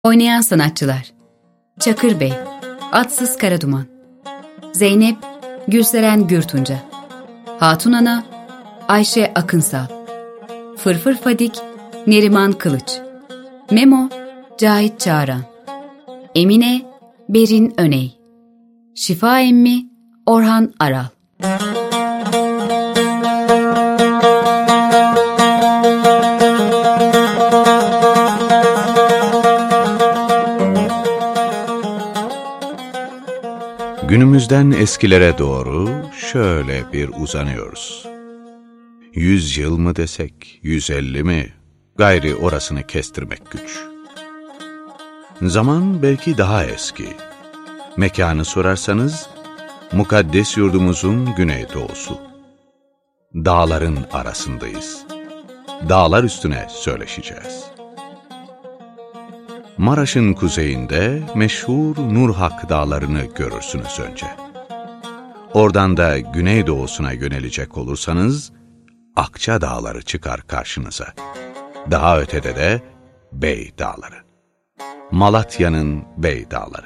Oynayan sanatçılar: Çakır Bey, Atsız Karaduman; Zeynep, Gülseren Gürtunca; Hatun Ana, Ayşe Akınsal; Fırfır Fadik, Neriman Kılıç; Memo, Cahit Çağran; Emine, Berin Öney; Şifa Emmi, Orhan Aral. Günümüzden eskilere doğru şöyle bir uzanıyoruz. 100 yıl mı desek, 150 mi? Gayri orasını kestirmek güç. Zaman belki daha eski. Mekanı sorarsanız, mukaddes yurdumuzun güneydoğusu. Dağların arasındayız. Dağlar üstüne söyleşeceğiz. Maraş'ın kuzeyinde meşhur Nurhak dağlarını görürsünüz önce. Oradan da güneydoğusuna yönelecek olursanız, Akça dağları çıkar karşınıza. Daha ötede de Bey dağları. Malatya'nın Bey dağları.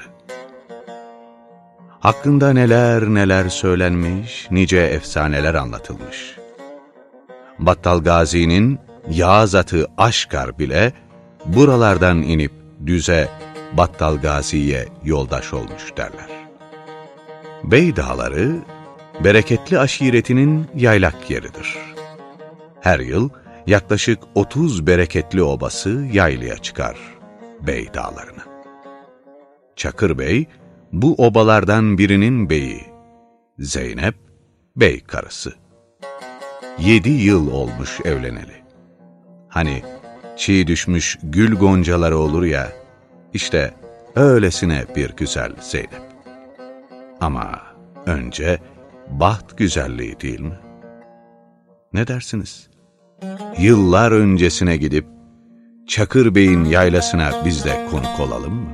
Hakkında neler neler söylenmiş, nice efsaneler anlatılmış. Battal Gazi'nin Yağız atı Aşkar bile buralardan inip düze Battal Gazi'ye yoldaş olmuş derler. Bey dağları, bereketli aşiretinin yaylak yeridir. Her yıl yaklaşık 30 bereketli obası yaylaya çıkar Bey dağlarına. Çakır Bey, bu obalardan birinin beyi. Zeynep, bey karısı. 7 yıl olmuş evleneli. Hani çiğ düşmüş gül goncaları olur ya, işte öylesine bir güzel Zeynep. Ama önce baht güzelliği değil mi? Ne dersiniz? Yıllar öncesine gidip Çakır Bey'in yaylasına biz de konuk olalım mı?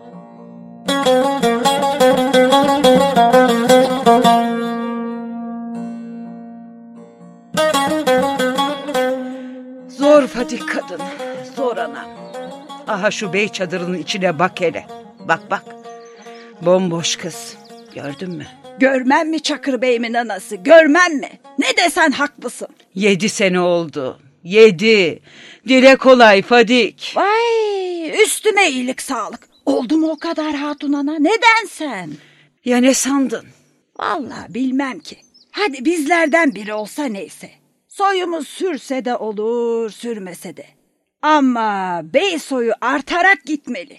Zor Fadik kadın, zor anam. Aha şu bey çadırının içine bak hele. Bak bak, bomboş kız, gördün mü? Görmem mi Çakır Bey'imin anası, görmem mi? Ne desen haklısın. 7 sene oldu, 7. Dile kolay Fadik. Vay, üstüme iyilik sağlık. Oldu mu o kadar hatun ana, neden sen? Ya ne sandın? Vallahi bilmem ki. Hadi bizlerden biri olsa neyse. Soyumuz sürse de olur, sürmese de. Ama bey soyu artarak gitmeli.